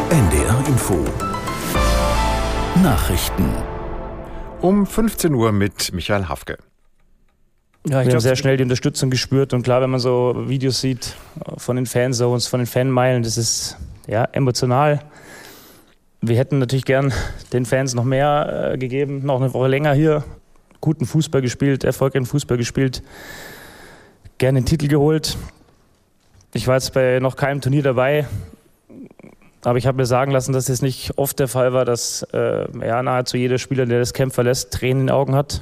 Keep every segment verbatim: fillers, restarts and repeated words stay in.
N D R Info Nachrichten um fünfzehn Uhr mit Michael Hafke. Ja, ich habe sehr schnell die Unterstützung gespürt und klar, wenn man so Videos sieht von den Fanzones, von den Fanmeilen, das ist ja emotional. Wir hätten natürlich gern den Fans noch mehr äh, gegeben, noch eine Woche länger hier, guten Fußball gespielt, erfolgreichen Fußball gespielt, gerne den Titel geholt. Ich war jetzt bei noch keinem Turnier dabei, aber ich habe mir sagen lassen, dass es nicht oft der Fall war, dass äh, ja, nahezu jeder Spieler, der das Camp verlässt, Tränen in den Augen hat.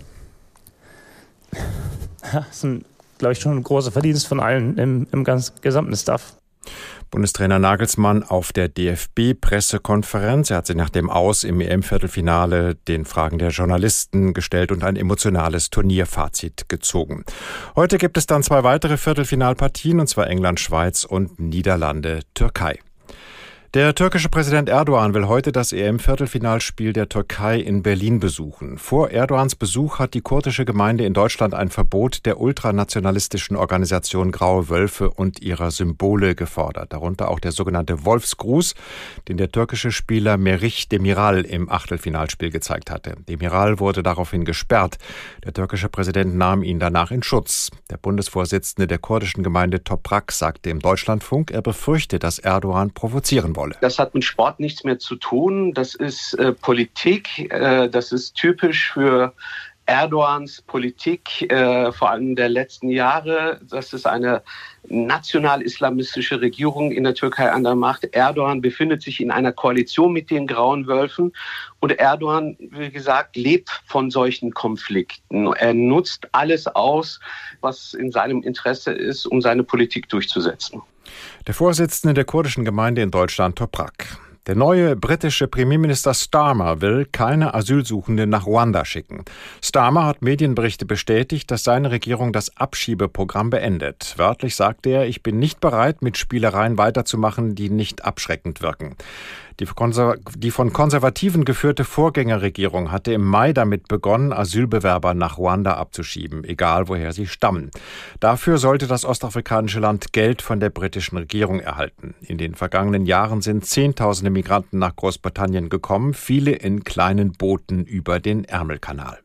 Das ist, ein, glaube ich, schon ein großer Verdienst von allen im, im ganz gesamten Staff. Bundestrainer Nagelsmann auf der D F B-Pressekonferenz. Er hat sich nach dem Aus im E M-Viertelfinale den Fragen der Journalisten gestellt und ein emotionales Turnierfazit gezogen. Heute gibt es dann zwei weitere Viertelfinalpartien, und zwar England, Schweiz und Niederlande, Türkei. Der türkische Präsident Erdogan will heute das E M-Viertelfinalspiel der Türkei in Berlin besuchen. Vor Erdogans Besuch hat die kurdische Gemeinde in Deutschland ein Verbot der ultranationalistischen Organisation Graue Wölfe und ihrer Symbole gefordert. Darunter auch der sogenannte Wolfsgruß, den der türkische Spieler Merih Demiral im Achtelfinalspiel gezeigt hatte. Demiral wurde daraufhin gesperrt. Der türkische Präsident nahm ihn danach in Schutz. Der Bundesvorsitzende der kurdischen Gemeinde Toprak sagte im Deutschlandfunk, er befürchte, dass Erdogan provozieren wolle. Das hat mit Sport nichts mehr zu tun. Das ist äh, Politik. Äh, das ist typisch für Erdogans Politik, äh, vor allem der letzten Jahre. Das ist eine national-islamistische Regierung in der Türkei an der Macht. Erdogan befindet sich in einer Koalition mit den Grauen Wölfen. Und Erdogan, wie gesagt, lebt von solchen Konflikten. Er nutzt alles aus, was in seinem Interesse ist, um seine Politik durchzusetzen. Der Vorsitzende der kurdischen Gemeinde in Deutschland, Toprak. Der neue britische Premierminister Starmer will keine Asylsuchenden nach Ruanda schicken. Starmer hat Medienberichte bestätigt, dass seine Regierung das Abschiebeprogramm beendet. Wörtlich sagte er, ich bin nicht bereit, mit Spielereien weiterzumachen, die nicht abschreckend wirken. Die von Konservativen geführte Vorgängerregierung hatte im Mai damit begonnen, Asylbewerber nach Ruanda abzuschieben, egal woher sie stammen. Dafür sollte das ostafrikanische Land Geld von der britischen Regierung erhalten. In den vergangenen Jahren sind Zehntausende Migranten nach Großbritannien gekommen, viele in kleinen Booten über den Ärmelkanal.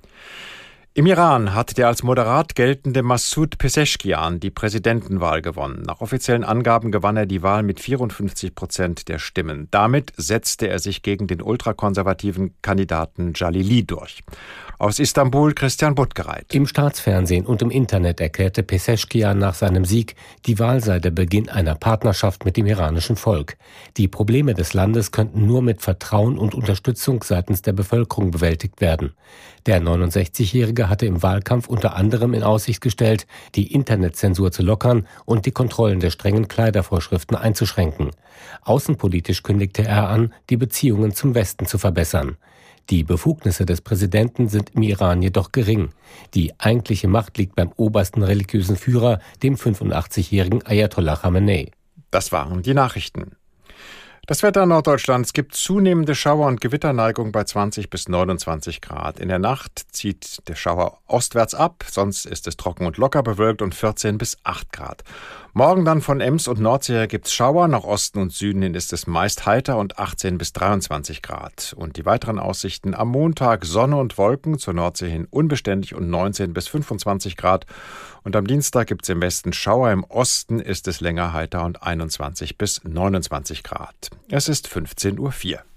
Im Iran hat der als moderat geltende Massoud Pezeshkian die Präsidentenwahl gewonnen. Nach offiziellen Angaben gewann er die Wahl mit vierundfünfzig Prozent der Stimmen. Damit setzte er sich gegen den ultrakonservativen Kandidaten Jalili durch. Aus Istanbul Christian Buttgereit. Im Staatsfernsehen und im Internet erklärte Pezeshkian nach seinem Sieg, die Wahl sei der Beginn einer Partnerschaft mit dem iranischen Volk. Die Probleme des Landes könnten nur mit Vertrauen und Unterstützung seitens der Bevölkerung bewältigt werden. Der neunundsechzigjährige hatte im Wahlkampf unter anderem in Aussicht gestellt, die Internetzensur zu lockern und die Kontrollen der strengen Kleidervorschriften einzuschränken. Außenpolitisch kündigte er an, die Beziehungen zum Westen zu verbessern. Die Befugnisse des Präsidenten sind im Iran jedoch gering. Die eigentliche Macht liegt beim obersten religiösen Führer, dem fünfundachtzigjährigen Ayatollah Khamenei. Das waren die Nachrichten. Das Wetter in Norddeutschland. Es gibt zunehmende Schauer- und Gewitterneigung bei zwanzig bis neunundzwanzig Grad. In der Nacht zieht der Schauer ostwärts ab, sonst ist es trocken und locker bewölkt und vierzehn bis acht Grad. Morgen dann von Ems und Nordsee her gibt's Schauer, nach Osten und Süden hin ist es meist heiter und achtzehn bis dreiundzwanzig Grad. Und die weiteren Aussichten: am Montag Sonne und Wolken, zur Nordsee hin unbeständig und neunzehn bis fünfundzwanzig Grad. Und am Dienstag gibt's im Westen Schauer, im Osten ist es länger heiter und einundzwanzig bis neunundzwanzig Grad. Es ist fünfzehn Uhr vier.